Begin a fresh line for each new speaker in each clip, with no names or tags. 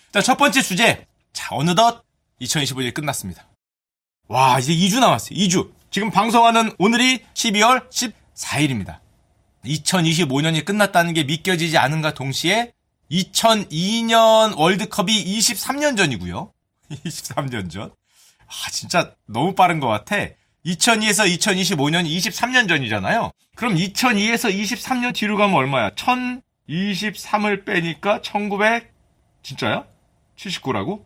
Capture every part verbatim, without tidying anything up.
자, 첫 번째 주제. 자, 어느덧 이천이십오 년이 끝났습니다. 와, 이제 이 주 남았어요. 이 주. 지금 방송하는 오늘이 십이월 십사일입니다. 이천이십오 년이 끝났다는 게 믿겨지지 않은가 동시에 이천이 년 월드컵이 이십삼 년 전이고요. 이십삼 년 전. 아, 진짜 너무 빠른 것 같아. 이천이에서 이천이십오 년이 이십삼 년 전이잖아요. 그럼 이천이에서 이십삼 년 뒤로 가면 얼마야? 천이십삼을 빼니까 천구백, 진짜야? 칠십구라고?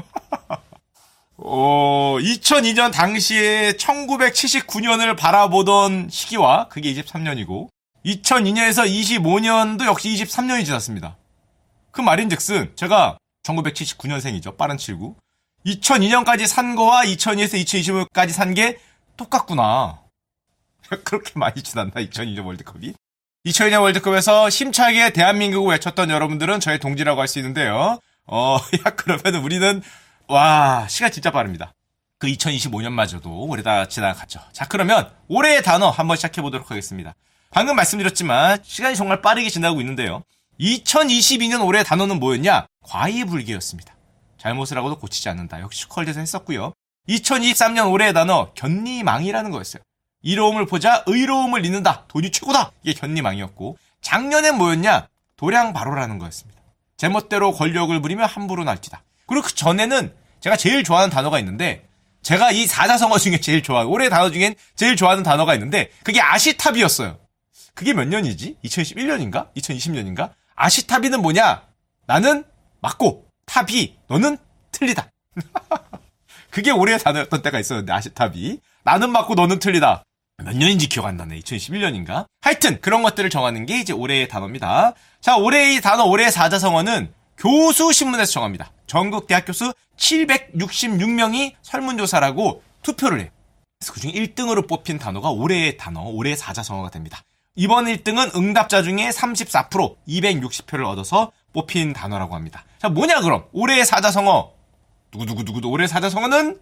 어, 이천이 년 당시에 천구백칠십구 년을 바라보던 시기와 그게 이십삼 년이고, 이천이 년에서 이십오 년도 역시 이십삼 년이 지났습니다. 그 말인즉슨 제가 천구백칠십구 년생이죠. 빠른 칠구. 이천이 년까지 산 거와 이천이에서 이천이십오 년까지 산 게 똑같구나. 그렇게 많이 지났나, 이천이 년 월드컵이? 이천이 년 월드컵에서 힘차게 대한민국을 외쳤던 여러분들은 저의 동지라고 할 수 있는데요. 어, 야, 그러면 우리는, 와, 시간 진짜 빠릅니다. 그 이천이십오 년마저도 올해 다 지나갔죠. 자, 그러면 올해의 단어 한번 시작해보도록 하겠습니다. 방금 말씀드렸지만 시간이 정말 빠르게 지나고 있는데요. 이천이십이 년 올해의 단어는 뭐였냐? 과이불개였습니다. 잘못을 하고도 고치지 않는다. 역시 슈컬드에서 했었고요. 이천이십삼 년 올해의 단어 견리망이라는 거였어요. 이로움을 보자 의로움을 잇는다. 돈이 최고다. 이게 견리망이었고, 작년엔 뭐였냐? 도량바로라는 거였습니다. 제멋대로 권력을 부리며 함부로 날뛰다. 그리고 그 전에는 제가 제일 좋아하는 단어가 있는데, 제가 이 사자성어 중에 제일 좋아하는, 올해의 단어 중엔 제일 좋아하는 단어가 있는데 그게 아시타비였어요. 그게 몇 년이지? 이천이십일 년인가? 이천이십 년인가? 아시타비는 뭐냐? 나는 맞고 타비, 너는 틀리다. 그게 올해의 단어였던 때가 있었는데, 아시타비. 나는 맞고 너는 틀리다. 몇 년인지 기억 안 나네. 이천이십일 년인가? 하여튼 그런 것들을 정하는 게 이제 올해의 단어입니다. 자, 올해의 단어, 올해의 사자성어는 교수신문에서 정합니다. 전국 대학 교수 칠백육십육 명이 설문조사라고 투표를 해요. 그래서 그중에 일 등으로 뽑힌 단어가 올해의 단어, 올해의 사자성어가 됩니다. 이번 일 등은 응답자 중에 삼십사 퍼센트, 이백육십 표를 얻어서 뽑힌 단어라고 합니다. 자, 뭐냐 그럼? 올해의 사자성어. 두구두구두구두. 올해의 사자성어는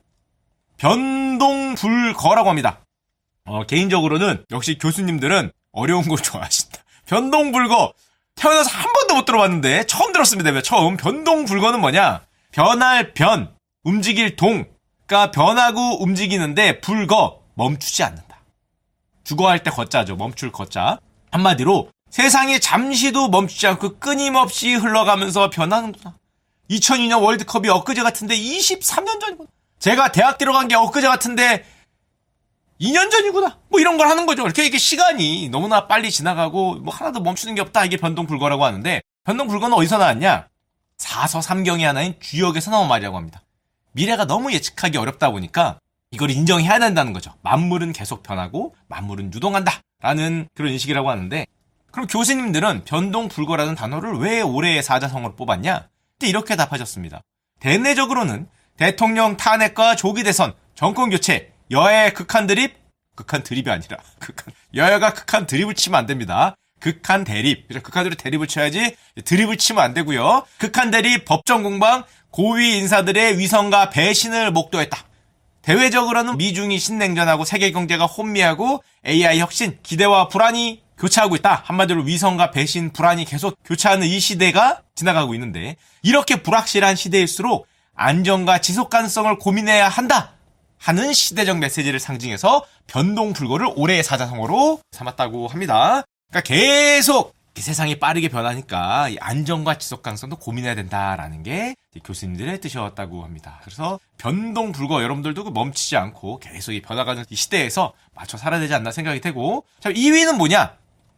변동불거라고 합니다. 어, 개인적으로는 역시 교수님들은 어려운 걸 좋아하신다. 변동불거. 태어나서 한 번도 못 들어봤는데 처음 들었습니다. 처음. 변동불거는 뭐냐? 변할 변, 움직일 동. 그러니까 변하고 움직이는데 불거, 멈추지 않는다. 주거할 때 거자죠. 멈출 거자. 한마디로 세상이 잠시도 멈추지 않고 끊임없이 흘러가면서 변하는구나. 이천이 년 월드컵이 엊그제 같은데 이십삼 년 전이구나. 제가 대학 들어간 게 엊그제 같은데 이 년 전이구나. 뭐 이런 걸 하는 거죠. 이렇게 이게 시간이 너무나 빨리 지나가고 뭐 하나도 멈추는 게 없다. 이게 변동불거라고 하는데, 변동불거는 어디서 나왔냐? 사서삼경의 하나인 주역에서 나온 말이라고 합니다. 미래가 너무 예측하기 어렵다 보니까 이걸 인정해야 된다는 거죠. 만물은 계속 변하고 만물은 유동한다 라는 그런 인식이라고 하는데, 그럼 교수님들은 변동불거라는 단어를 왜 올해의 사자성어로 뽑았냐? 근데 이렇게 답하셨습니다. 대내적으로는 대통령 탄핵과 조기 대선, 정권 교체, 여야의 극한 드립, 극한 드립이 아니라 극한, 여야가 극한 드립을 치면 안 됩니다. 극한 대립, 극한으로 대립을 쳐야지 드립을 치면 안 되고요. 극한 대립, 법정 공방, 고위 인사들의 위선과 배신을 목도했다. 대외적으로는 미중이 신냉전하고 세계 경제가 혼미하고 에이아이 혁신, 기대와 불안이 교차하고 있다. 한마디로 위선과 배신, 불안이 계속 교차하는 이 시대가 지나가고 있는데, 이렇게 불확실한 시대일수록 안정과 지속 가능성을 고민해야 한다 하는 시대적 메시지를 상징해서 변동불거를 올해의 사자성어로 삼았다고 합니다. 그러니까 계속 세상이 빠르게 변하니까 이 안정과 지속 가능성도 고민해야 된다라는 게 교수님들의 뜻이었다고 합니다. 그래서 변동불거, 여러분들도 멈추지 않고 계속 이 변화가는 이 시대에서 맞춰 살아야 되지 않나 생각이 되고, 자, 이 위는 뭐냐?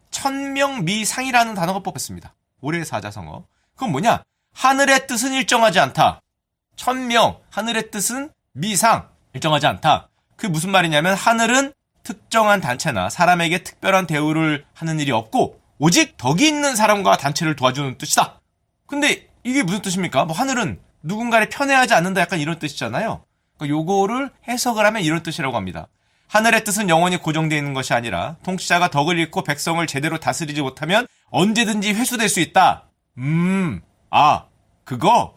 천명미상이라는 단어가 뽑혔습니다. 올해의 사자성어. 그건 뭐냐? 하늘의 뜻은 일정하지 않다. 천명, 하늘의 뜻은 미상, 일정하지 않다. 그게 무슨 말이냐면, 하늘은 특정한 단체나 사람에게 특별한 대우를 하는 일이 없고 오직 덕이 있는 사람과 단체를 도와주는 뜻이다. 근데 이게 무슨 뜻입니까? 뭐 하늘은 누군가를 편애하지 않는다, 약간 이런 뜻이잖아요. 그러니까 요거를 해석을 하면 이런 뜻이라고 합니다. 하늘의 뜻은 영원히 고정되어 있는 것이 아니라 통치자가 덕을 잃고 백성을 제대로 다스리지 못하면 언제든지 회수될 수 있다. 음, 아, 그거?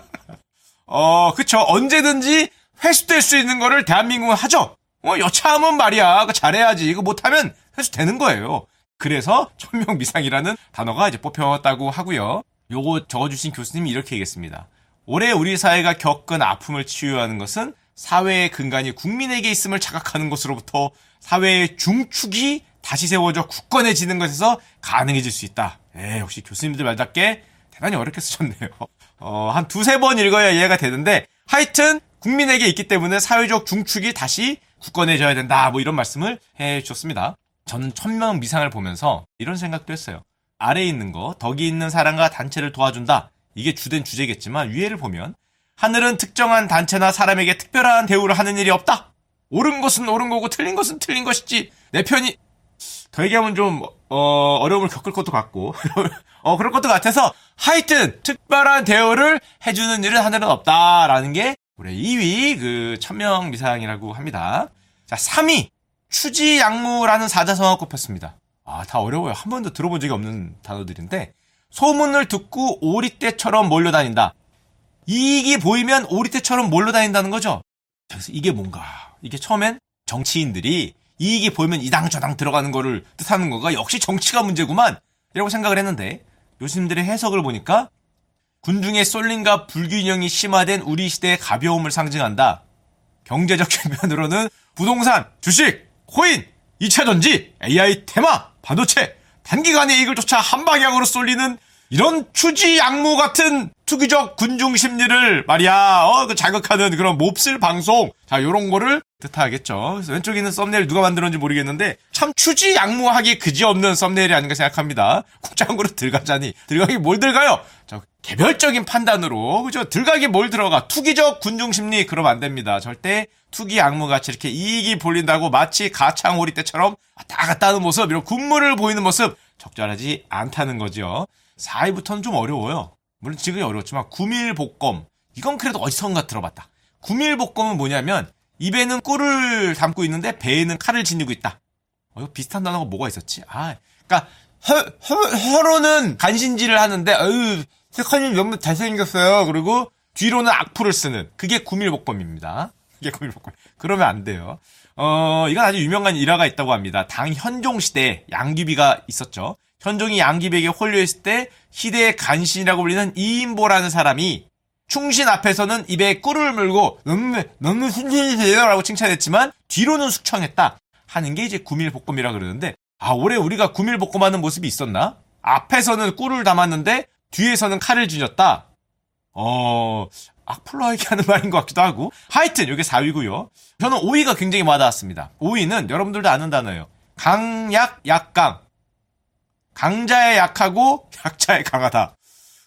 어, 그쵸. 언제든지 회수될 수 있는 거를 대한민국은 하죠. 어, 여차하면 말이야. 그거 잘해야지. 이거 못하면 회수되는 거예요. 그래서 천명미상이라는 단어가 이제 뽑혔다고 하고요. 요거 적어주신 교수님이 이렇게 얘기했습니다. 올해 우리 사회가 겪은 아픔을 치유하는 것은 사회의 근간이 국민에게 있음을 자각하는 것으로부터 사회의 중축이 다시 세워져 굳건해지는 것에서 가능해질 수 있다. 에, 역시 교수님들 말답게 대단히 어렵게 쓰셨네요. 어, 한 두세 번 읽어야 이해가 되는데 하여튼 국민에게 있기 때문에 사회적 중축이 다시 굳건해져야 된다. 뭐 이런 말씀을 해 주셨습니다. 저는 천명 미상을 보면서 이런 생각도 했어요. 아래에 있는 거, 덕이 있는 사람과 단체를 도와준다. 이게 주된 주제겠지만 위에를 보면 하늘은 특정한 단체나 사람에게 특별한 대우를 하는 일이 없다. 옳은 것은 옳은 거고 틀린 것은 틀린 것이지. 내 편이 더 얘기하면 좀 어, 어려움을 겪을 것도 같고 어, 그럴 것도 같아서 하여튼 특별한 대우를 해주는 일은 하늘은 없다라는 게 올해 이 위 그 천명 미상이라고 합니다. 자, 삼 위 추지양무라는 사자성어가 꼽혔습니다. 아, 다 어려워요. 한 번도 들어본 적이 없는 단어들인데 소문을 듣고 오리떼처럼 몰려다닌다. 이익이 보이면 오리떼처럼 몰려다닌다는 거죠. 그래서 이게 뭔가? 이게 처음엔 정치인들이 이익이 보이면 이당저당 들어가는 거를 뜻하는 거가 역시 정치가 문제구만 이라고 생각을 했는데 교수님들의 해석을 보니까 군중의 쏠림과 불균형이 심화된 우리 시대의 가벼움을 상징한다. 경제적 측면으로는 부동산, 주식, 코인, 이차전지, 에이아이 테마, 반도체, 단기간의 이익을 쫓아 한 방향으로 쏠리는 이런 추지양무 같은 투기적 군중 심리를 말이야, 어, 그 자극하는 그런 몹쓸 방송. 자, 요런 거를 뜻하겠죠. 그래서 왼쪽에 있는 썸네일 누가 만들었는지 모르겠는데, 참 추지양무하기 그지없는 썸네일이 아닌가 생각합니다. 국장으로 들어가자니. 들어가기 뭘 들어가요? 저, 개별적인 판단으로, 그죠? 들어가기 뭘 들어가? 투기적 군중 심리, 그러면 안 됩니다. 절대 투기양무같이 이렇게 이익이 볼린다고 마치 가창오리 때처럼 왔다 갔다 하는 모습, 이런 군무를 보이는 모습, 적절하지 않다는 거죠. 사 위부터는 좀 어려워요. 물론 지금이 어려웠지만 구밀복검, 이건 그래도 어디선가 들어봤다. 구밀복검은 뭐냐면 입에는 꿀을 담고 있는데 배에는 칼을 지니고 있다. 어, 이거 비슷한 단어가 뭐가 있었지? 아, 그러니까 혀, 혀, 혀로는 간신질을 하는데 어유, 세컨님 너무 잘생겼어요. 그리고 뒤로는 악플을 쓰는, 그게 구밀복검입니다. 그게 구밀복검. 그러면 안 돼요. 어, 이건 아주 유명한 일화가 있다고 합니다. 당 현종 시대에 양귀비가 있었죠. 현종이 양귀비에게 홀려있을 때 희대의 간신이라고 불리는 이인보라는 사람이 충신 앞에서는 입에 꿀을 물고 너무 너무 순진이세요 라고 칭찬했지만 뒤로는 숙청했다 하는 게 이제 구밀복검이라 그러는데, 아, 올해 우리가 구밀복검하는 모습이 있었나? 앞에서는 꿀을 담았는데 뒤에서는 칼을 쥐녔다. 어, 악플로 얘기하는 말인 것 같기도 하고. 하여튼 이게 사 위고요. 저는 오 위가 굉장히 와닿았습니다. 오 위는 여러분들도 아는 단어예요. 강약, 약강. 강자의 약하고 약자의 강하다.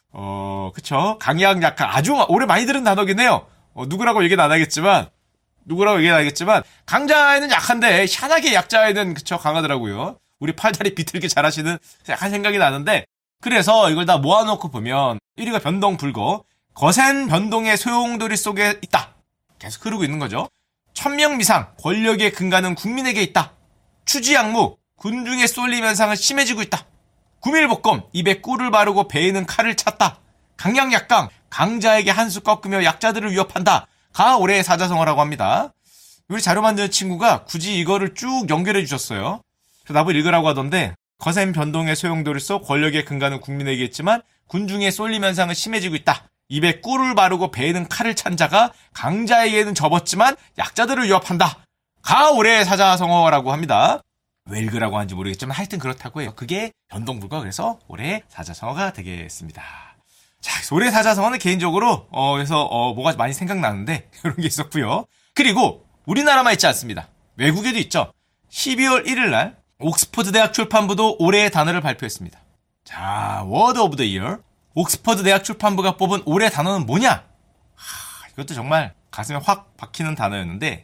어, 그쵸. 강약, 약강. 아주 오래 많이 들은 단어긴 해요. 어, 누구라고 얘기는 안 하겠지만, 누구라고 얘기는 안 하겠지만, 강자에는 약한데, 희한하게 약자에는, 그쵸, 강하더라고요. 우리 팔다리 비틀기 잘하시는 약한 생각이 나는데, 그래서 이걸 다 모아놓고 보면, 일 위가 변동불거, 거센 변동의 소용돌이 속에 있다. 계속 흐르고 있는 거죠. 천명미상, 권력의 근간은 국민에게 있다. 추지양무, 군중의 쏠림 현상은 심해지고 있다. 구밀복검, 입에 꿀을 바르고 배에는 칼을 찼다. 강약약강, 강자에게 한 수 꺾으며 약자들을 위협한다. 가 올해의 사자성어라고 합니다. 우리 자료 만드는 친구가 굳이 이거를 쭉 연결해 주셨어요. 그래서 나보고 읽으라고 하던데, 거센 변동의 소용돌이 속 권력의 근간은 국민에게 있지만 군중의 쏠림 현상은 심해지고 있다. 입에 꿀을 바르고 배에는 칼을 찬 자가 강자에게는 접었지만 약자들을 위협한다. 가 올해의 사자성어라고 합니다. 왜 읽으라고 하는지 모르겠지만 하여튼 그렇다고 해요. 그게 변동불가, 그래서 올해 사자성어가 되겠습니다. 자, 그래서 올해 사자성어는 개인적으로 어 그래서 어 뭐가 많이 생각나는데 그런 게 있었고요. 그리고 우리나라만 있지 않습니다. 외국에도 있죠. 십이월 일일 날 옥스퍼드 대학 출판부도 올해의 단어를 발표했습니다. 자, 워드 오브 더 이어. 옥스퍼드 대학 출판부가 뽑은 올해의 단어는 뭐냐? 하, 이것도 정말 가슴에 확 박히는 단어였는데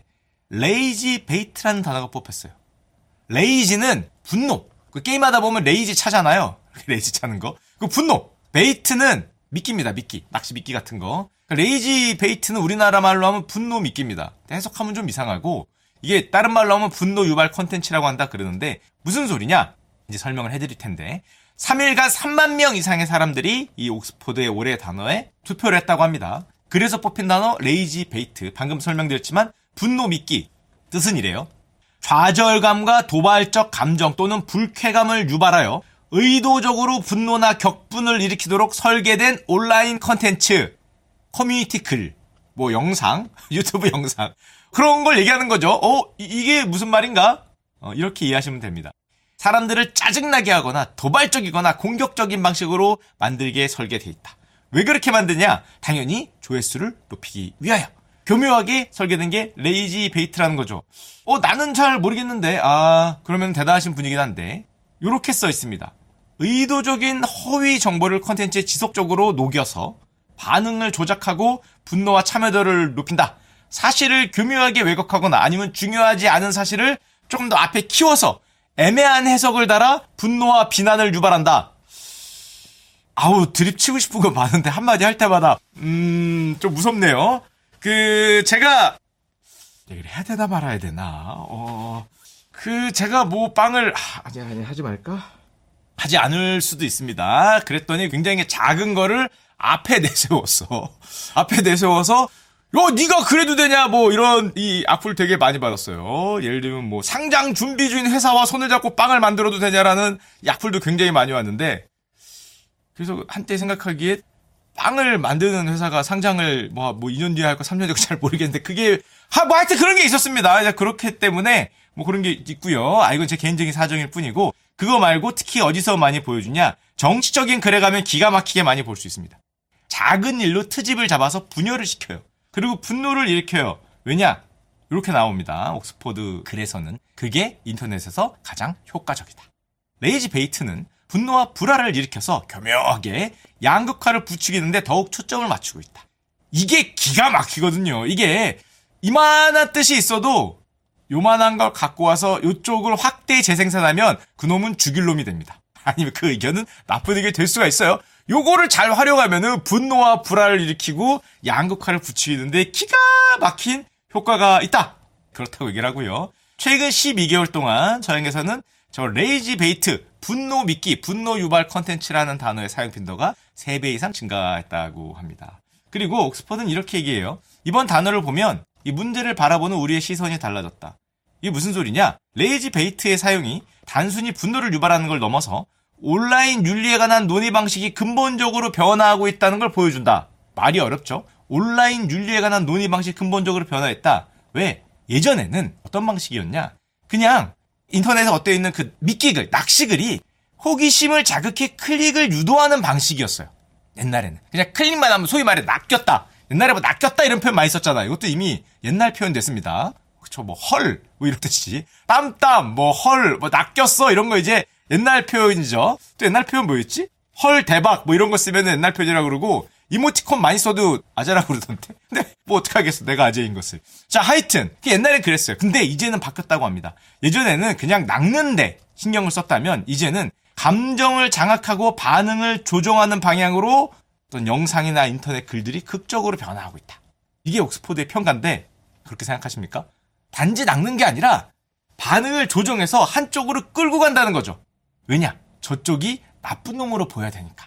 레이지 베이트라는 단어가 뽑혔어요. 레이지는 분노. 그 게임하다 보면 레이지 차잖아요. 레이지 차는 거. 그 분노. 베이트는 미끼입니다. 미끼. 낚시 미끼 같은 거. 레이지 베이트는 우리나라 말로 하면 분노 미끼입니다. 해석하면 좀 이상하고, 이게 다른 말로 하면 분노 유발 콘텐츠라고 한다 그러는데 무슨 소리냐? 이제 설명을 해드릴 텐데, 삼 일간 삼만 명 이상의 사람들이 이 옥스퍼드의 올해 단어에 투표를 했다고 합니다. 그래서 뽑힌 단어 레이지 베이트. 방금 설명드렸지만 분노 미끼. 뜻은 이래요. 좌절감과 도발적 감정 또는 불쾌감을 유발하여 의도적으로 분노나 격분을 일으키도록 설계된 온라인 컨텐츠. 커뮤니티 글, 뭐 영상, 유튜브 영상 그런 걸 얘기하는 거죠. 어, 이, 이게 무슨 말인가? 어, 이렇게 이해하시면 됩니다. 사람들을 짜증나게 하거나 도발적이거나 공격적인 방식으로 만들게 설계되어 있다. 왜 그렇게 만드냐? 당연히 조회수를 높이기 위하여. 교묘하게 설계된 게 레이지 베이트라는 거죠. 어, 나는 잘 모르겠는데, 아, 그러면 대단하신 분이긴 한데, 요렇게 써 있습니다. 의도적인 허위 정보를 컨텐츠에 지속적으로 녹여서 반응을 조작하고 분노와 참여도를 높인다. 사실을 교묘하게 왜곡하거나 아니면 중요하지 않은 사실을 조금 더 앞에 키워서 애매한 해석을 달아 분노와 비난을 유발한다. 아우, 드립 치고 싶은 거 많은데 한마디 할 때마다 음... 좀 무섭네요. 그... 제가 얘기를 해야 되나 말아야 되나? 어... 그... 제가 뭐 빵을... 아, 아니 아니 하지 말까? 하지 않을 수도 있습니다. 그랬더니 굉장히 작은 거를 앞에 내세웠어. 앞에 내세워서 야, 니가 그래도 되냐, 뭐, 이런, 이, 악플 되게 많이 받았어요. 예를 들면, 뭐, 상장 준비 중인 회사와 손을 잡고 빵을 만들어도 되냐라는 악플도 굉장히 많이 왔는데, 그래서 한때 생각하기에, 빵을 만드는 회사가 상장을, 뭐, 뭐, 이 년 뒤에 할까, 삼 년 뒤에 잘 모르겠는데, 그게, 하, 뭐, 하여튼 그런 게 있었습니다. 그렇기 때문에, 뭐, 그런 게 있고요. 아, 이건 제 개인적인 사정일 뿐이고, 그거 말고 특히 어디서 많이 보여주냐, 정치적인 글에 가면 기가 막히게 많이 볼 수 있습니다. 작은 일로 트집을 잡아서 분열을 시켜요. 그리고 분노를 일으켜요. 왜냐? 이렇게 나옵니다. 옥스퍼드 글에서는 그게 인터넷에서 가장 효과적이다. 레이지 베이트는 분노와 불화를 일으켜서 교묘하게 양극화를 부추기는데 더욱 초점을 맞추고 있다. 이게 기가 막히거든요. 이게 이만한 뜻이 있어도 요만한 걸 갖고 와서 이쪽을 확대 재생산하면 그놈은 죽일 놈이 됩니다. 아니면 그 의견은 나쁜 의견이 될 수가 있어요. 요거를 잘 활용하면은 분노와 불화를 일으키고 양극화를 부추기는데 기가 막힌 효과가 있다. 그렇다고 얘기를 하고요. 최근 십이 개월 동안 저에게서는 저 레이지 베이트, 분노 미끼, 분노 유발 컨텐츠라는 단어의 사용 빈도가 세 배 이상 증가했다고 합니다. 그리고 옥스퍼드는 이렇게 얘기해요. 이번 단어를 보면 이 문제를 바라보는 우리의 시선이 달라졌다. 이게 무슨 소리냐? 레이지 베이트의 사용이 단순히 분노를 유발하는 걸 넘어서 온라인 윤리에 관한 논의 방식이 근본적으로 변화하고 있다는 걸 보여준다. 말이 어렵죠? 온라인 윤리에 관한 논의 방식이 근본적으로 변화했다. 왜? 예전에는 어떤 방식이었냐? 그냥 인터넷에 어때어 있는 그 미끼글, 낚시글이 호기심을 자극해 클릭을 유도하는 방식이었어요. 옛날에는. 그냥 클릭만 하면 소위 말해 낚였다. 옛날에 뭐 낚였다 이런 표현 많이 썼잖아요. 이것도 이미 옛날 표현 됐습니다. 그쵸, 뭐 헐, 뭐 이런 뜻이. 땀땀, 뭐 헐, 뭐 낚였어 이런 거 이제 옛날 표현이죠. 또 옛날 표현 뭐였지? 헐, 대박, 뭐 이런 거 쓰면 옛날 표현이라고 그러고, 이모티콘 많이 써도 아재라고 그러던데. 근데 뭐 어떡하겠어, 내가 아재인 것을. 자, 하여튼 옛날엔 그랬어요. 근데 이제는 바뀌었다고 합니다. 예전에는 그냥 낚는데 신경을 썼다면 이제는 감정을 장악하고 반응을 조정하는 방향으로 어떤 영상이나 인터넷 글들이 극적으로 변화하고 있다. 이게 옥스퍼드의 평가인데 그렇게 생각하십니까? 단지 낚는 게 아니라 반응을 조정해서 한쪽으로 끌고 간다는 거죠. 왜냐? 저쪽이 나쁜 놈으로 보여야 되니까.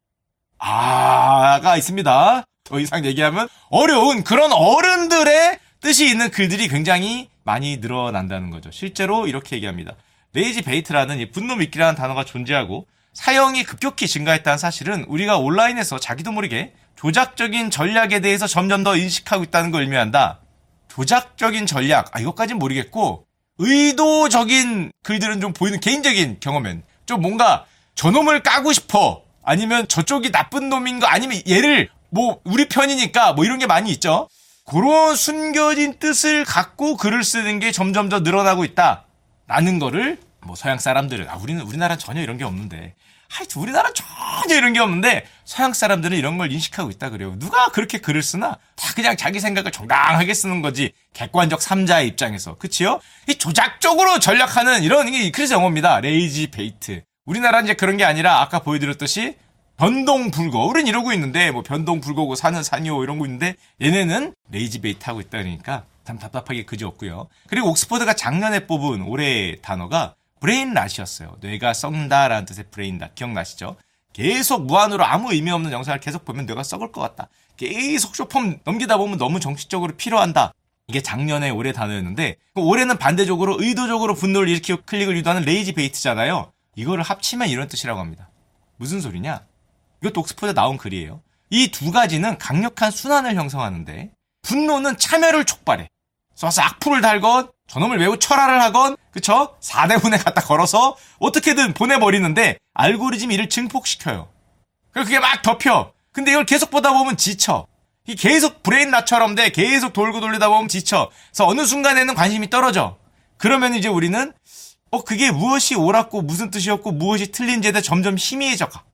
아가 있습니다. 더 이상 얘기하면 어려운 그런 어른들의 뜻이 있는 글들이 굉장히 많이 늘어난다는 거죠. 실제로 이렇게 얘기합니다. 레이지 베이트라는 이 분노 미끼라는 단어가 존재하고 사용이 급격히 증가했다는 사실은 우리가 온라인에서 자기도 모르게 조작적인 전략에 대해서 점점 더 인식하고 있다는 걸 의미한다. 조작적인 전략, 아 이것까진 모르겠고 의도적인 글들은 좀 보이는 개인적인 경험엔 좀 뭔가 저놈을 까고 싶어 아니면 저쪽이 나쁜 놈인 거 아니면 얘를 뭐 우리 편이니까 뭐 이런 게 많이 있죠. 그런 숨겨진 뜻을 갖고 글을 쓰는 게 점점 더 늘어나고 있다 라는 거를 뭐 서양 사람들은 아 우리는 우리나라는 전혀 이런 게 없는데 하여튼 우리나라는 전혀 이런 게 없는데 서양 사람들은 이런 걸 인식하고 있다 그래요. 누가 그렇게 글을 쓰나? 다 그냥 자기 생각을 정당하게 쓰는 거지. 객관적 삼자의 입장에서. 그치요? 이 조작적으로 전략하는 이런 게 그래서 영어입니다. 레이지 베이트. 우리나라는 이제 그런 게 아니라 아까 보여드렸듯이 변동불거. 우린 이러고 있는데 뭐 변동불거고 사는 산이오 이런 거 있는데 얘네는 레이지 베이트 하고 있다 그러니까 참 답답하게 그지없고요. 그리고 옥스퍼드가 작년에 뽑은 올해의 단어가 브레인랏이었어요. 뇌가 썩는다라는 뜻의 브레인랏. 기억나시죠? 계속 무한으로 아무 의미 없는 영상을 계속 보면 뇌가 썩을 것 같다. 계속 쇼폼 넘기다 보면 너무 정치적으로 필요한다. 이게 작년에 올해 단어였는데 올해는 반대적으로 의도적으로 분노를 일으키고 클릭을 유도하는 레이지 베이트잖아요. 이거를 합치면 이런 뜻이라고 합니다. 무슨 소리냐? 이것도 옥스퍼드에 나온 글이에요. 이 두 가지는 강력한 순환을 형성하는데 분노는 참여를 촉발해. 쏴서 악플을 달건 저놈을 매우 철화를 하건 그쵸? 사대문에 갖다 걸어서 어떻게든 보내버리는데 알고리즘이 이를 증폭시켜요. 그리고 그게 막 덮여. 근데 이걸 계속 보다 보면 지쳐. 이 계속 브레인 낫처럼 돼. 계속 돌고 돌리다 보면 지쳐. 그래서 어느 순간에는 관심이 떨어져. 그러면 이제 우리는 어 그게 무엇이 옳았고 무슨 뜻이었고 무엇이 틀린지에 대해 점점 희미해져 가.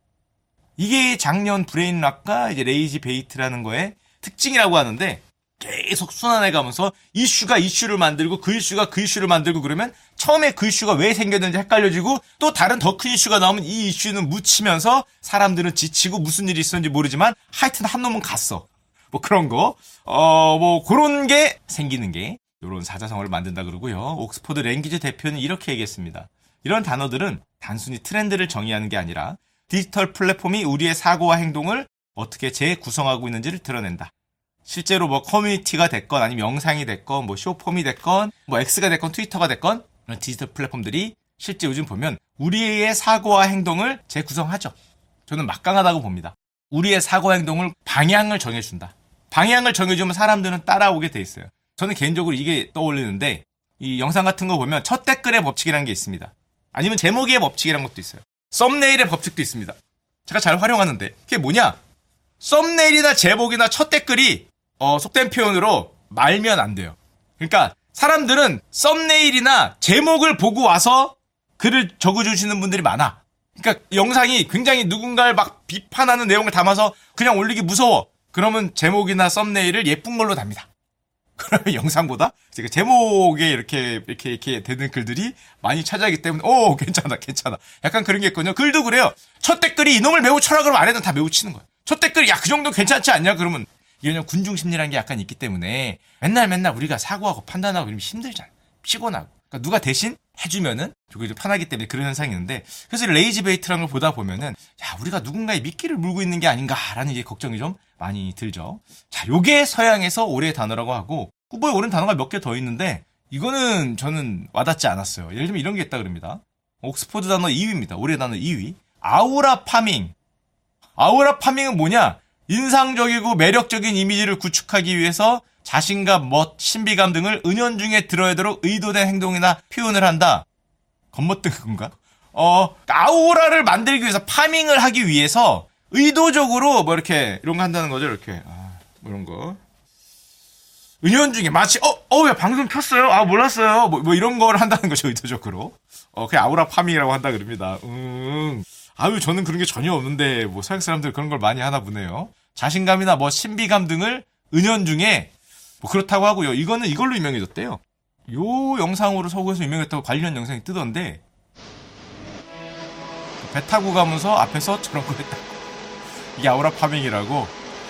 이게 작년 브레인 락과 이제 레이지 베이트라는 거의 특징이라고 하는데 계속 순환해 가면서 이슈가 이슈를 만들고 그 이슈가 그 이슈를 만들고 그러면 처음에 그 이슈가 왜 생겼는지 헷갈려지고 또 다른 더 큰 이슈가 나오면 이 이슈는 묻히면서 사람들은 지치고 무슨 일이 있었는지 모르지만 하여튼 한 놈은 갔어. 뭐 그런 거. 어, 뭐 그런 게 생기는 게 이런 사자성어를 만든다 그러고요. 옥스퍼드 랭귀지 대표는 이렇게 얘기했습니다. 이런 단어들은 단순히 트렌드를 정의하는 게 아니라 디지털 플랫폼이 우리의 사고와 행동을 어떻게 재구성하고 있는지를 드러낸다. 실제로 뭐 커뮤니티가 됐건 아니면 영상이 됐건 뭐 쇼폼이 됐건 뭐 X가 됐건 트위터가 됐건 이런 디지털 플랫폼들이 실제 요즘 보면 우리의 사고와 행동을 재구성하죠. 저는 막강하다고 봅니다. 우리의 사고와 행동을 방향을 정해준다. 방향을 정해주면 사람들은 따라오게 돼 있어요. 저는 개인적으로 이게 떠올리는데 이 영상 같은 거 보면 첫 댓글의 법칙이라는 게 있습니다. 아니면 제목의 법칙이라는 것도 있어요. 썸네일의 법칙도 있습니다. 제가 잘 활용하는데 그게 뭐냐? 썸네일이나 제목이나 첫 댓글이 어, 속된 표현으로 말면 안 돼요. 그러니까 사람들은 썸네일이나 제목을 보고 와서 글을 적어주시는 분들이 많아. 그러니까 영상이 굉장히 누군가를 막 비판하는 내용을 담아서 그냥 올리기 무서워. 그러면 제목이나 썸네일을 예쁜 걸로 답니다. 그러면 영상보다 제목에 이렇게 이렇게 이렇게 되는 글들이 많이 찾아오기 때문에 오 괜찮아 괜찮아 약간 그런 게 있거든요. 글도 그래요. 첫 댓글이 이놈을 매우 쳐라 그러면 아래는 다 매우 치는 거예요. 첫 댓글이 야 그 정도 괜찮지 않냐 그러면 이게 그냥 군중 심리라는 게 약간 있기 때문에 맨날 맨날 우리가 사고하고 판단하고 이러면 힘들잖아. 피곤하고. 그러니까 누가 대신 해주면은 조금 편하기 때문에 그런 현상이 있는데 그래서 레이지 베이트라는 걸 보다 보면은 야 우리가 누군가의 미끼를 물고 있는 게 아닌가라는 이제 걱정이 좀 많이 들죠. 자, 요게 서양에서 올해의 단어라고 하고 후보에 오른 단어가 몇 개 더 있는데 이거는 저는 와닿지 않았어요. 예를 들면 이런 게 있다 그럽니다. 옥스퍼드 단어 이 위입니다. 올해 단어 이 위. 아우라 파밍. 아우라 파밍은 뭐냐? 인상적이고 매력적인 이미지를 구축하기 위해서 자신감, 멋, 신비감 등을 은연중에 드러내도록 의도된 행동이나 표현을 한다. 겉멋든 그건가? 어, 아우라를 만들기 위해서 파밍을 하기 위해서 의도적으로 뭐 이렇게 이런 거 한다는 거죠. 이렇게 아, 뭐 이런 거. 은연중에 마치 어, 어, 야 방송 켰어요? 아 몰랐어요. 뭐, 뭐 이런 걸 한다는 거죠. 의도적으로. 어, 그게 아우라 파밍이라고 한다 그럽니다. 음. 아유 저는 그런 게 전혀 없는데 뭐 서양 사람들 그런 걸 많이 하나 보네요. 자신감이나 뭐 신비감 등을 은연중에 뭐 그렇다고 하고요. 이거는 이걸로 유명해졌대요. 요 영상으로 서구에서 유명했다고 관련 영상이 뜨던데 배 타고 가면서 앞에서 저런 거 했다. 이게 아우라 파밍이라고.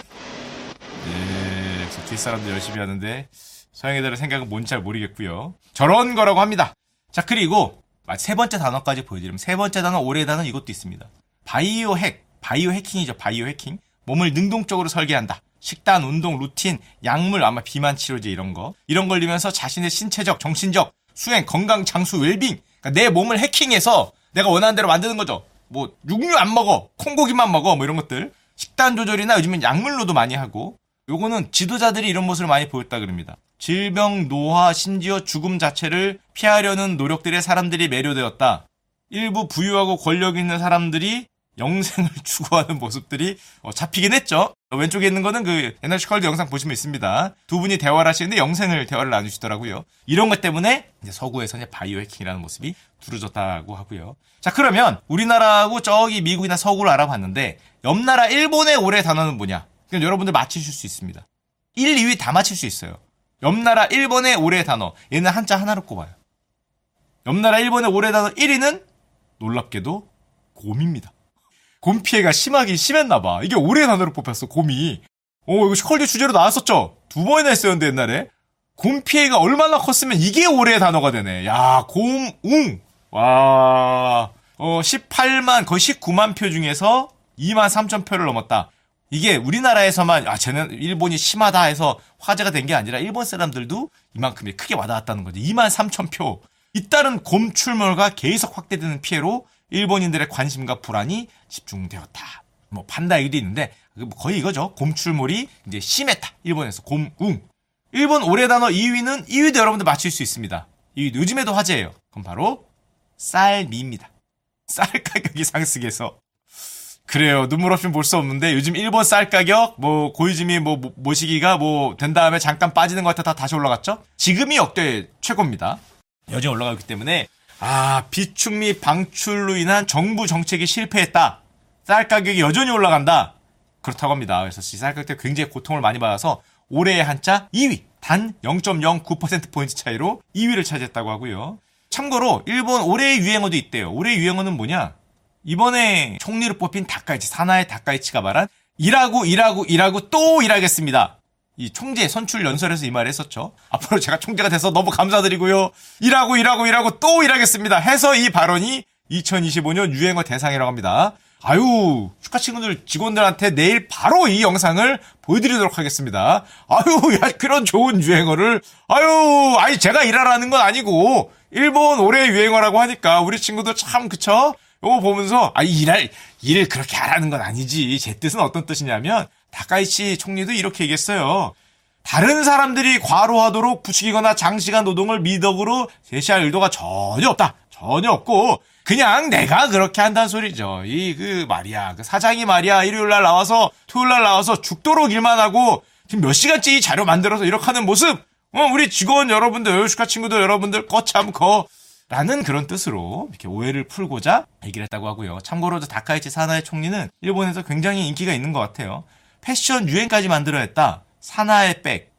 예, 그래서 뒷사람들 열심히 하는데 서양 애들의 생각은 뭔지 잘 모르겠고요. 저런 거라고 합니다. 자 그리고 세 번째 단어까지 보여드리면 세 번째 단어 올해의 단어 이것도 있습니다. 바이오 핵, 바이오 해킹이죠. 바이오 해킹. 몸을 능동적으로 설계한다. 식단, 운동, 루틴, 약물, 아마 비만 치료제 이런 거. 이런 걸 넣으면서 자신의 신체적, 정신적, 수행, 건강, 장수, 웰빙. 그러니까 내 몸을 해킹해서 내가 원하는 대로 만드는 거죠. 뭐 육류 안 먹어. 콩고기만 먹어. 뭐 이런 것들. 식단 조절이나 요즘엔 약물로도 많이 하고 요거는 지도자들이 이런 모습을 많이 보였다 그럽니다. 질병, 노화, 심지어 죽음 자체를 피하려는 노력들에 사람들이 매료되었다. 일부 부유하고 권력 있는 사람들이 영생을 추구하는 모습들이 어, 잡히긴 했죠. 왼쪽에 있는 거는 그 옛날 슈컬드 영상 보시면 있습니다. 두 분이 대화를 하시는데 영생을 대화를 나누시더라고요. 이런 것 때문에 이제 서구에서 이제 바이오 해킹이라는 모습이 두루졌다고 하고요. 자 그러면 우리나라하고 저기 미국이나 서구를 알아봤는데 옆나라 일본의 올해 단어는 뭐냐? 그럼 여러분들 맞히실 수 있습니다. 일, 이 위 다 맞힐 수 있어요. 옆나라 일본의 올해 단어 얘는 한자 하나로 꼽아요. 옆나라 일본의 올해 단어 일 위는 놀랍게도 곰입니다. 곰 피해가 심하긴 심했나봐. 이게 올해 단어로 뽑혔어, 곰이. 어, 이거 슈컬드 주제로 나왔었죠? 두 번이나 했었는데, 옛날에. 곰 피해가 얼마나 컸으면 이게 올해 단어가 되네. 야, 곰, 웅. 와, 어, 십팔만, 거의 십구만 표 중에서 이만 삼천 표를 넘었다. 이게 우리나라에서만, 아, 쟤는 일본이 심하다 해서 화제가 된 게 아니라 일본 사람들도 이만큼이 크게 와닿았다는 거죠. 이만 삼천 표. 잇따른 곰 출몰과 계속 확대되는 피해로 일본인들의 관심과 불안이 집중되었다. 뭐 판다 얘기도 있는데 거의 이거죠. 곰출몰이 이제 심했다. 일본에서 곰웅. 일본 올해 단어 이 위는 이 위도 여러분들 맞힐 수 있습니다. 이 위도 요즘에도 화제예요. 그럼 바로 쌀미입니다. 쌀 가격이 상승해서 그래요. 눈물 없이 볼 수 없는데 요즘 일본 쌀 가격 뭐 고이즈미 뭐 모시기가 뭐 된 다음에 잠깐 빠지는 것 같아 다 다시 올라갔죠. 지금이 역대 최고입니다. 여전히 올라가고 있기 때문에 아 비축미 방출로 인한 정부 정책이 실패했다. 쌀 가격이 여전히 올라간다. 그렇다고 합니다. 그래서 이 쌀 가격 굉장히 고통을 많이 받아서 올해의 한자 이 위 단 영 점 영구 퍼센트포인트 차이로 이 위를 차지했다고 하고요. 참고로 일본 올해의 유행어도 있대요. 올해의 유행어는 뭐냐? 이번에 총리로 뽑힌 다카이치, 사나의 다카이치가 말한 일하고 일하고 일하고 또 일하겠습니다. 이 총재 선출 연설에서 이 말을 했었죠. 앞으로 제가 총재가 돼서 너무 감사드리고요. 일하고 일하고 일하고 또 일하겠습니다. 해서 이 발언이 이천이십오 년 유행어 대상이라고 합니다. 아유, 축하 친구들 직원들한테 내일 바로 이 영상을 보여드리도록 하겠습니다. 아유, 야, 그런 좋은 유행어를, 아유, 아니, 제가 일하라는 건 아니고, 일본 올해 유행어라고 하니까 우리 친구들 참, 그쵸? 요거 보면서, 아, 일할, 일을 그렇게 하라는 건 아니지. 제 뜻은 어떤 뜻이냐면, 다카이치 총리도 이렇게 얘기했어요. 다른 사람들이 과로하도록 부추기거나 장시간 노동을 미덕으로 제시할 의도가 전혀 없다. 전혀 없고, 그냥 내가 그렇게 한다는 소리죠. 이, 그, 말이야. 그 사장이 말이야. 일요일 날 나와서, 토요일 날 나와서 죽도록 일만 하고, 지금 몇 시간째 이 자료 만들어서 이렇게 하는 모습, 어, 우리 직원 여러분들, 슈카 친구들 여러분들, 거참, 거. 라는 그런 뜻으로 이렇게 오해를 풀고자 얘기를 했다고 하고요. 참고로 다카이치 사나의 총리는 일본에서 굉장히 인기가 있는 것 같아요. 패션 유행까지 만들어야 했다. 사나의 백.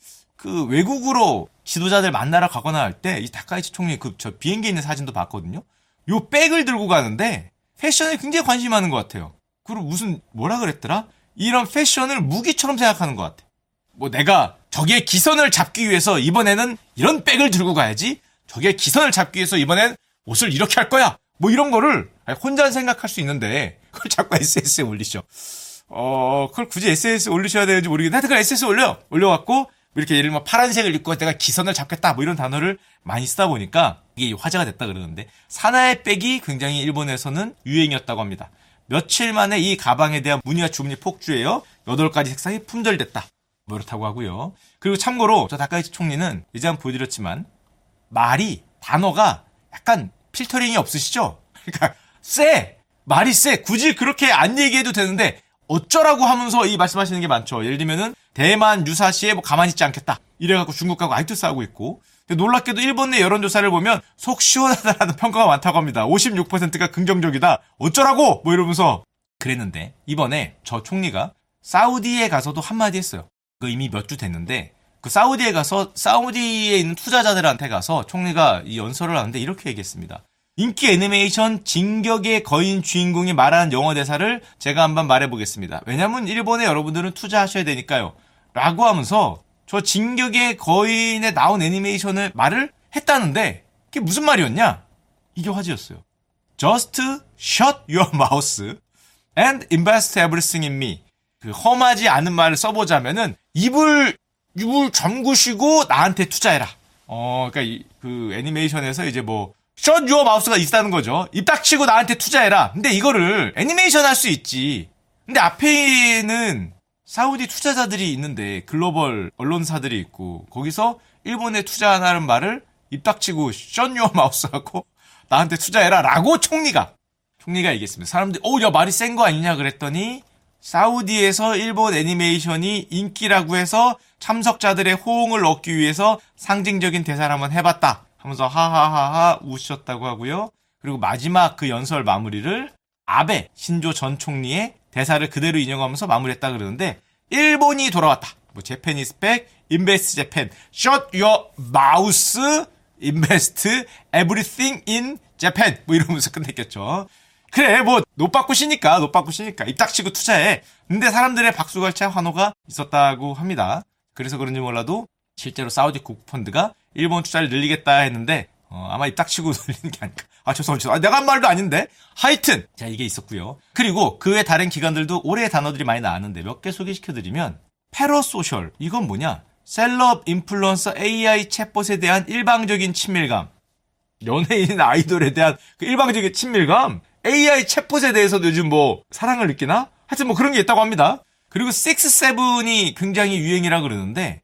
그, 외국으로 지도자들 만나러 가거나 할 때, 이 다카이치 총리 그, 저 비행기에 있는 사진도 봤거든요. 요 백을 들고 가는데 패션에 굉장히 관심이 많은 것 같아요. 그리고 무슨 뭐라 그랬더라? 이런 패션을 무기처럼 생각하는 것 같아. 뭐 내가 저기에 기선을 잡기 위해서 이번에는 이런 백을 들고 가야지. 저기에 기선을 잡기 위해서 이번엔 옷을 이렇게 할 거야. 뭐 이런 거를 혼자 생각할 수 있는데 그걸 자꾸 에스엔에스에 올리죠. 어, 그걸 굳이 에스엔에스에 올리셔야 되는지 모르겠는데 하여튼 그걸 에스엔에스에 올려. 올려갖고 이렇게 예를 들면 파란색을 입고 내가 기선을 잡겠다 뭐 이런 단어를 많이 쓰다 보니까 이게 화제가 됐다 그러는데 사나의 백이 굉장히 일본에서는 유행이었다고 합니다. 며칠 만에 이 가방에 대한 문의와 주문이 폭주해요. 여덟 가지 색상이 품절됐다. 뭐 이렇다고 하고요. 그리고 참고로 저 다카이치 총리는 이제 한번 보여드렸지만 말이 단어가 약간 필터링이 없으시죠? 그러니까 쎄! 말이 쎄! 굳이 그렇게 안 얘기해도 되는데 어쩌라고 하면서 이 말씀하시는 게 많죠. 예를 들면은 대만 유사시에 뭐 가만히 있지 않겠다. 이래갖고 중국하고 아직도 싸우고 있고. 근데 놀랍게도 일본 내 여론조사를 보면 속 시원하다라는 평가가 많다고 합니다. 오십육 퍼센트가 긍정적이다. 어쩌라고! 뭐 이러면서 그랬는데 이번에 저 총리가 사우디에 가서도 한마디 했어요. 그 이미 몇 주 됐는데 그 사우디에 가서 사우디에 있는 투자자들한테 가서 총리가 이 연설을 하는데 이렇게 얘기했습니다. 인기 애니메이션 진격의 거인 주인공이 말하는 영어 대사를 제가 한번 말해보겠습니다. 왜냐면 일본에 여러분들은 투자하셔야 되니까요. 라고 하면서 저 진격의 거인에 나온 애니메이션을 말을 했다는데 그게 무슨 말이었냐? 이게 화제였어요. Just shut your mouth and invest everything in me. 그 험하지 않은 말을 써보자면은 입을 입을 잠그시고 나한테 투자해라. 어, 그러니까 이, 그 애니메이션에서 이제 뭐 shut your mouth가 있다는 거죠. 입 닥치고 나한테 투자해라. 근데 이거를 애니메이션 할 수 있지. 근데 앞에는 사우디 투자자들이 있는데 글로벌 언론사들이 있고 거기서 일본에 투자하는 말을 입 닥치고 shut your mouth 하고 나한테 투자해라 라고 총리가 총리가 얘기했습니다. 사람들이 오, 야 말이 센 거 아니냐 그랬더니 사우디에서 일본 애니메이션이 인기라고 해서 참석자들의 호응을 얻기 위해서 상징적인 대사를 한번 해봤다 하면서 하하하하 우셨다고 하고요. 그리고 마지막 그 연설 마무리를 아베 신조 전 총리의 대사를 그대로 인용하면서 마무리했다 그러는데 일본이 돌아왔다. 뭐 재패니스 백, 인베스트 재팬, shut your mouth, invest everything in Japan 뭐 이러면서 끝냈겠죠. 그래 뭐 노빠꾸시니까 노빠꾸시니까 입 닥치고 투자해. 근데 사람들의 박수갈채 환호가 있었다고 합니다. 그래서 그런지 몰라도 실제로 사우디 국부펀드가 일본 투자를 늘리겠다 했는데 어, 아마 입 닥치고 늘리는 게 아닐까. 아 죄송합니다. 아, 내가 한 말도 아닌데. 하여튼 자 이게 있었고요. 그리고 그 외 다른 기관들도 올해의 단어들이 많이 나왔는데 몇 개 소개시켜드리면 패러소셜 이건 뭐냐. 셀럽, 인플루언서, 에이아이 챗봇에 대한 일방적인 친밀감. 연예인 아이돌에 대한 그 일방적인 친밀감. 에이아이 챗봇에 대해서도 요즘 뭐 사랑을 느끼나? 하여튼 뭐 그런 게 있다고 합니다. 그리고 식스, 세븐이 굉장히 유행이라 그러는데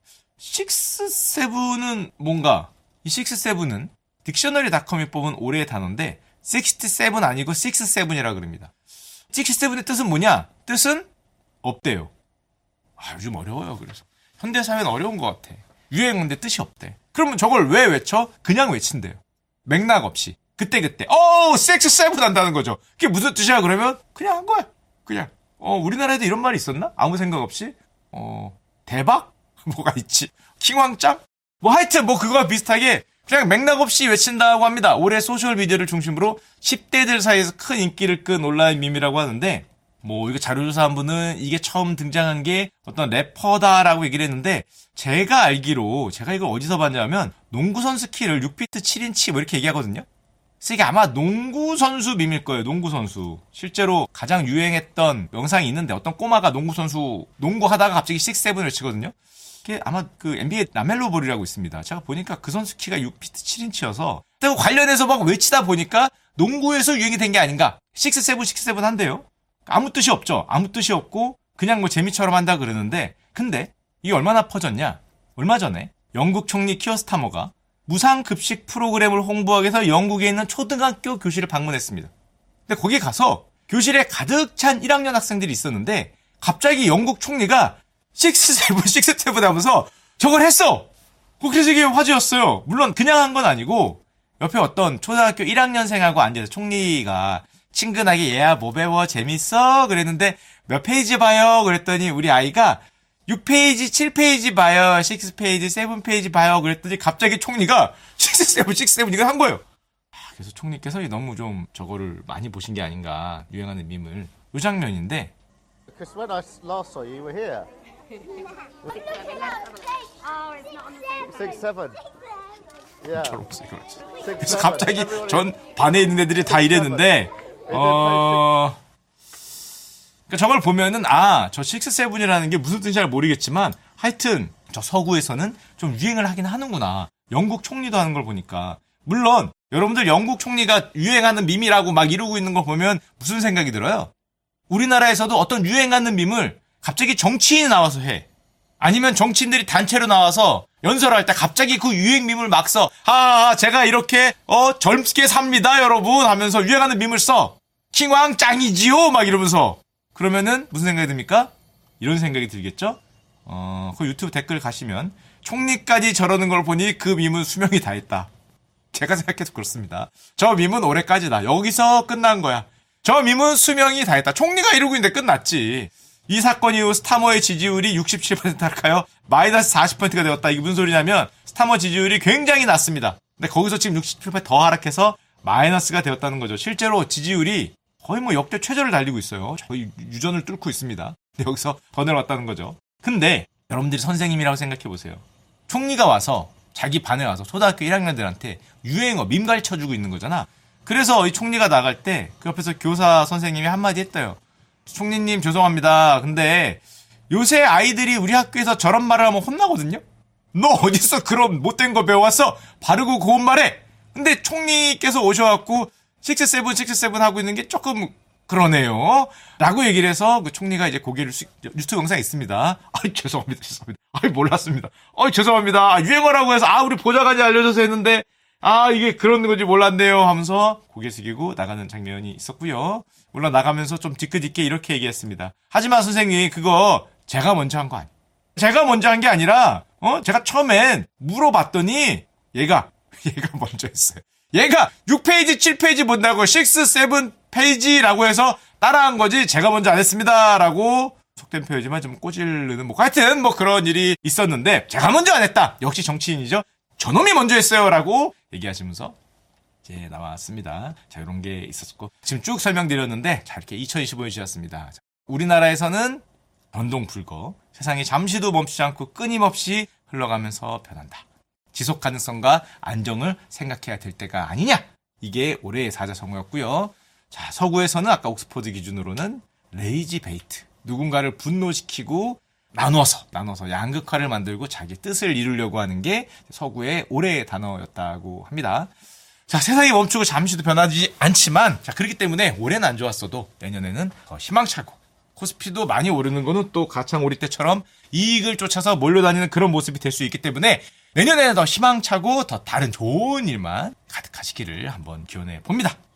식스, 세븐은 뭔가 이 식스, 세븐은 딕셔너리닷컴이 뽑은 올해의 단어인데 육십칠 아니고 식스, 세븐이라 그럽니다. 육십칠의 뜻은 뭐냐? 뜻은 없대요. 아, 요즘 어려워요. 그래서 현대사회는 어려운 것 같아. 유행인데 뜻이 없대. 그러면 저걸 왜 외쳐? 그냥 외친대요. 맥락 없이. 그때그때. 어, 육십칠 한다는 거죠. 그게 무슨 뜻이야? 그러면 그냥 한 거야. 그냥. 어, 우리나라에도 이런 말이 있었나? 아무 생각 없이. 어, 대박? 뭐가 있지? 킹왕짱? 뭐 하여튼 뭐 그거와 비슷하게 그냥 맥락 없이 외친다고 합니다. 올해 소셜미디어를 중심으로 십 대들 사이에서 큰 인기를 끈 온라인 밈이라고 하는데 뭐 이거 자료조사한 분은 이게 처음 등장한 게 어떤 래퍼다라고 얘기를 했는데 제가 알기로 제가 이걸 어디서 봤냐면 농구선수 키를 육 피트 칠 인치 뭐 이렇게 얘기하거든요. 그래서 이게 아마 농구선수 밈일 거예요. 농구선수. 실제로 가장 유행했던 영상이 있는데 어떤 꼬마가 농구선수 농구하다가 갑자기 육, 칠 외치거든요. 그게 아마 그 엔비에이 라멜로 볼이라고 있습니다. 제가 보니까 그 선수 키가 육 피트 칠 인치여서 그리고 관련해서 막 외치다 보니까 농구에서 유행이 된 게 아닌가. 육, 칠, 육, 칠 한대요. 아무 뜻이 없죠. 아무 뜻이 없고 그냥 뭐 재미처럼 한다 그러는데 근데 이게 얼마나 퍼졌냐. 얼마 전에 영국 총리 키어 스타머가 무상급식 프로그램을 홍보하기 위해서 영국에 있는 초등학교 교실을 방문했습니다. 근데 거기 가서 교실에 가득 찬 일 학년 학생들이 있었는데 갑자기 영국 총리가 육십칠, 육십칠 하면서 저걸 했어! 그래서 이게 화제였어요. 물론 그냥 한 건 아니고 옆에 어떤 초등학교 일 학년생하고 앉아서 총리가 친근하게 얘야 뭐 배워 재밌어? 그랬는데 몇 페이지 봐요? 그랬더니 우리 아이가 육 페이지, 칠 페이지 봐요. 육 페이지, 칠 페이지 봐요. 그랬더니 갑자기 총리가 육십칠, 육십칠 이걸 한 거예요. 그래서 총리께서 너무 좀 저거를 많이 보신 게 아닌가. 유행하는 밈을. 이 장면인데
Because when I last saw you, you were here. Six, seven. Yeah.
그래서 갑자기 전 반에 있는 애들이 다 이랬는데 어... 그러니까 저걸 보면은 아, 저 육십칠이라는 게 무슨 뜻인지 잘 모르겠지만 하여튼 저 서구에서는 좀 유행을 하긴 하는구나. 영국 총리도 하는 걸 보니까. 물론 여러분들 영국 총리가 유행하는 밈이라고 막 이러고 있는 걸 보면 무슨 생각이 들어요? 우리나라에서도 어떤 유행하는 밈을 갑자기 정치인이 나와서 해. 아니면 정치인들이 단체로 나와서 연설할 때 갑자기 그 유행 밈을 막 써. 아, 제가 이렇게 어 젊게 삽니다, 여러분 하면서 유행하는 밈을 써. 킹왕 짱이지요 막 이러면서. 그러면은 무슨 생각이 듭니까? 이런 생각이 들겠죠? 어, 그 유튜브 댓글 가시면 총리까지 저러는 걸 보니 그 밈은 수명이 다했다. 제가 생각해도 그렇습니다. 저 밈은 올해까지다. 여기서 끝난 거야. 저 밈은 수명이 다했다. 총리가 이러고 있는데 끝났지. 이 사건 이후 스타머의 지지율이 육십칠 퍼센트 할까요? 마이너스 사십 퍼센트가 되었다. 이게 무슨 소리냐면 스타머 지지율이 굉장히 낮습니다. 근데 거기서 지금 육십칠 퍼센트 더 하락해서 마이너스가 되었다는 거죠. 실제로 지지율이 거의 뭐 역대 최저를 달리고 있어요. 거의 유전을 뚫고 있습니다. 근데 여기서 더 내려왔다는 거죠. 근데 여러분들이 선생님이라고 생각해보세요. 총리가 와서 자기 반에 와서 초등학교 일 학년들한테 유행어, 밈 가르쳐주고 있는 거잖아. 그래서 이 총리가 나갈 때 그 옆에서 교사 선생님이 한마디 했대요. 총리님 죄송합니다. 근데 요새 아이들이 우리 학교에서 저런 말을 하면 혼나거든요. 너 어디서 그런 못된 거 배워왔어? 바르고 고운 말해. 근데 총리께서 오셔갖고 육십칠, 육십칠 하고 있는 게 조금 그러네요. 라고 얘기를 해서 그 총리가 이제 고개를 숙, 유튜브 영상이 있습니다. 아이, 죄송합니다. 죄송합니다. 아이, 몰랐습니다. 아이, 죄송합니다. 아, 유행어라고 해서, 아, 우리 보좌관이 알려줘서 했는데, 아, 이게 그런 건지 몰랐네요. 하면서 고개 숙이고 나가는 장면이 있었고요. 물론 나가면서 좀 뒤끝있게 이렇게 얘기했습니다. 하지만 선생님, 그거 제가 먼저 한 거 아니에요. 제가 먼저 한 게 아니라, 어, 제가 처음엔 물어봤더니, 얘가, 얘가 먼저 했어요. 얘가 육 페이지, 칠 페이지 본다고 육, 칠 페이지라고 해서 따라한 거지 제가 먼저 안 했습니다. 라고 속된 표현이지만 좀 꼬질르는 뭐 하여튼 뭐 그런 일이 있었는데 제가 먼저 안 했다. 역시 정치인이죠. 저놈이 먼저 했어요. 라고 얘기하시면서 이제 나왔습니다. 자, 이런 게 있었고 지금 쭉 설명드렸는데 자, 이렇게 이천이십오 년 지났습니다. 변동불거. 변동불거. 세상이 잠시도 멈추지 않고 끊임없이 흘러가면서 변한다. 지속 가능성과 안정을 생각해야 될 때가 아니냐. 이게 올해의 사자성어였고요. 자, 서구에서는 아까 옥스퍼드 기준으로는 레이지 베이트. 누군가를 분노시키고 나눠서 나눠서 양극화를 만들고 자기 뜻을 이루려고 하는 게 서구의 올해의 단어였다고 합니다. 자, 세상이 멈추고 잠시도 변하지 않지만 자, 그렇기 때문에 올해는 안 좋았어도 내년에는 더 희망차고 코스피도 많이 오르는 거는 또 가창오리 때처럼 이익을 쫓아서 몰려다니는 그런 모습이 될 수 있기 때문에 내년에는 더 희망차고 더 다른 좋은 일만 가득하시기를 한번 기원해 봅니다.